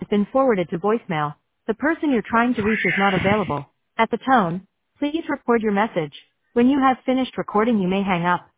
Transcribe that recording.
been forwarded to voicemail. The person you're trying to reach is not available. At the tone, please record your message. When you have finished recording, you may hang up.